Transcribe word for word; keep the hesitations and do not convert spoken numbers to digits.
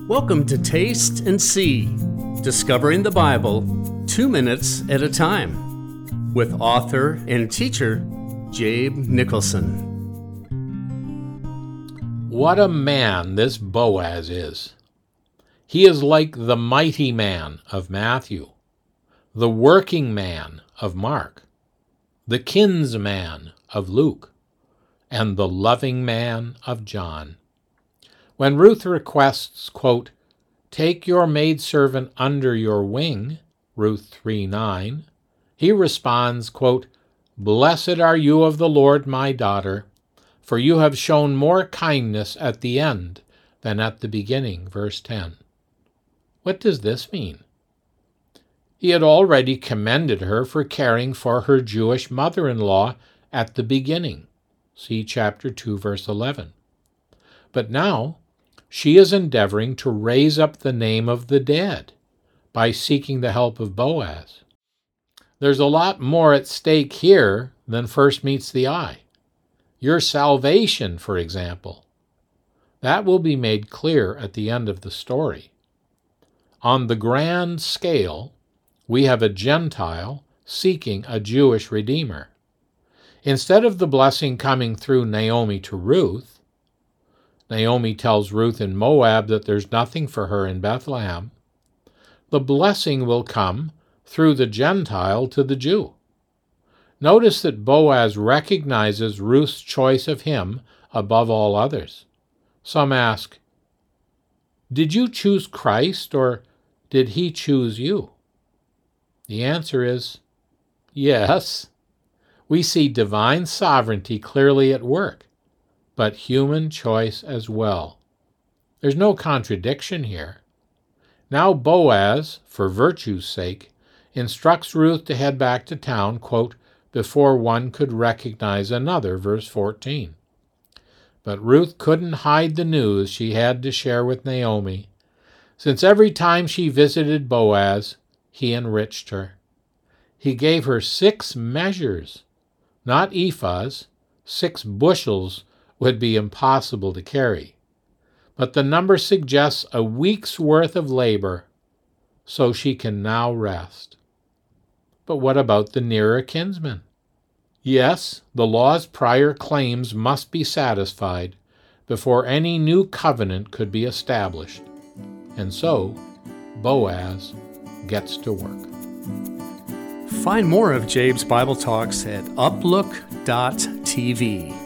Welcome to Taste and See, Discovering the Bible two minutes at a time, with author and teacher Jabe Nicholson. What a man this Boaz is. He is like the mighty man of Matthew, the working man of Mark, the kinsman of Luke, and the loving man of John. When Ruth requests, quote, "Take your maidservant under your wing," Ruth three nine, he responds, quote, "Blessed are you of the Lord, my daughter, for you have shown more kindness at the end than at the beginning," verse ten. What does this mean? He had already commended her for caring for her Jewish mother-in-law at the beginning. See chapter two, verse eleven. But now, she is endeavoring to raise up the name of the dead by seeking the help of Boaz. There's a lot more at stake here than first meets the eye. Your salvation, for example. That will be made clear at the end of the story. On the grand scale, we have a Gentile seeking a Jewish redeemer. Instead of the blessing coming through Naomi to Ruth, Naomi tells Ruth in Moab that there's nothing for her in Bethlehem. The blessing will come through the Gentile to the Jew. Notice that Boaz recognizes Ruth's choice of him above all others. Some ask, did you choose Christ or did he choose you? The answer is yes. We see divine sovereignty clearly at work, but human choice as well. There's no contradiction here. Now Boaz, for virtue's sake, instructs Ruth to head back to town, quote, before one could recognize another, verse fourteen. But Ruth couldn't hide the news she had to share with Naomi, since every time she visited Boaz, he enriched her. He gave her six measures, not ephahs, six bushels would be impossible to carry. But the number suggests a week's worth of labor, so she can now rest. But what about the nearer kinsman? Yes, the law's prior claims must be satisfied before any new covenant could be established. And so, Boaz gets to work. Find more of Jabe's Bible Talks at uplook dot t v.